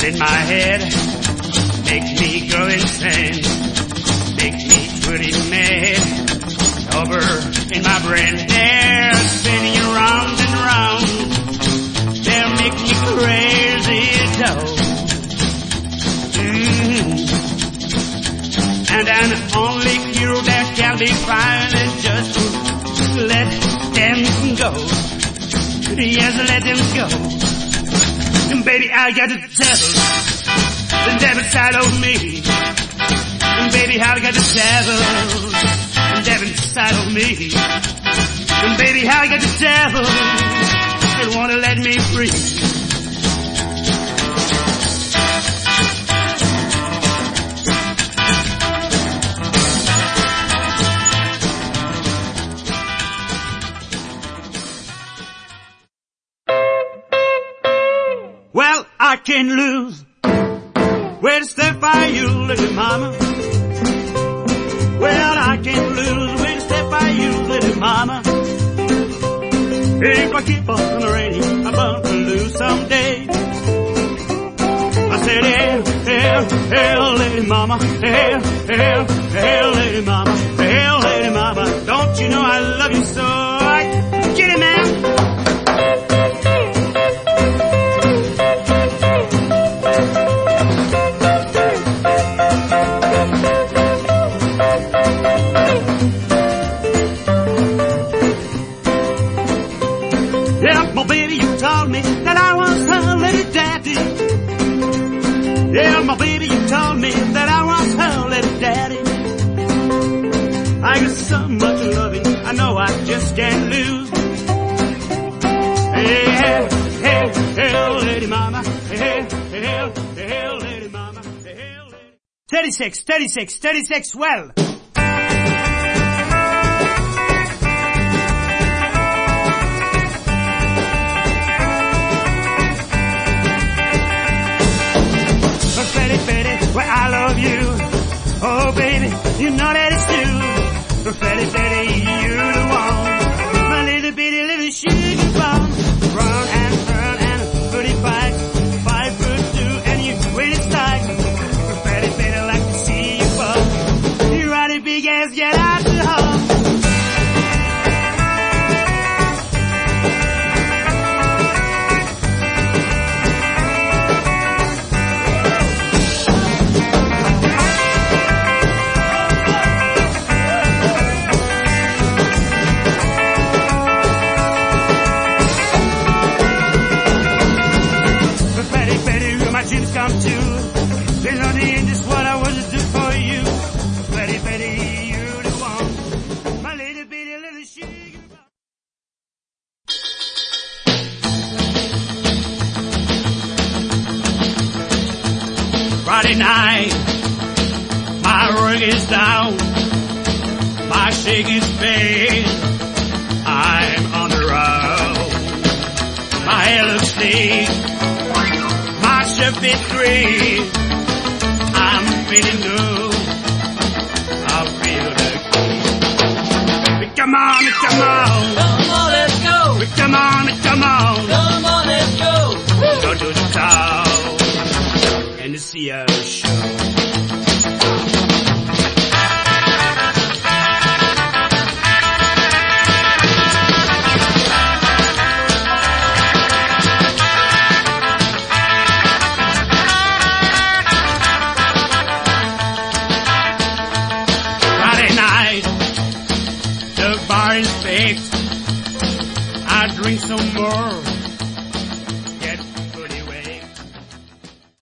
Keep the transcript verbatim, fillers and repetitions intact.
in my head, make me go insane, make me pretty mad. Over in my brain, they're spinning around and round, they'll make me crazy too. Mm-hmm. And an only cure that can be found is just to let them go. Yes, let them go. And baby, I got the devil, the devil inside of me. And baby, I got the devil, the devil inside of me. And baby, I got the devil, they wanna let me free. Well, I can lose. Where to step by you, little mama? Well, I can lose. Where to step by you, little mama? If I keep on raining, I'm bound to lose someday. I said, hell, hell, hell, lady mama, hell, hell, hell, lady mama, hell, lady mama. Don't you know I love you so? I get it, man. Baby, you told me that I was her little daddy. Yeah, my baby, you told me that I was her little daddy. I got so much loving, I know I just can't lose. Hey, hey, hey, hey, lady mama. Hey, hey, hey, lady mama. Hey, lady. thirty-six, thirty-six, thirty-six, well. Well, I love you. Oh, baby, you know that it's true. Betty, Betty, you're the one. My little bitty little sugar bomb. Run and turn and pretty fight. Five foot two and you when it's tight. Betty, Betty, like to see you bump. You ride a big ass, get out the hall. Come to, there's nothing in this what I want to do for you. Betty, Betty, you're the one. My little bitty little sugar. Friday night, my work is down, my shake is paid. I'm on the road, my hair looks thick. Shift it three, I'm feeling good, I feel the key. Come on, come on, come on, let's go. Come on, come on, come on, let's go. Go to the town and see a show. I drink some more.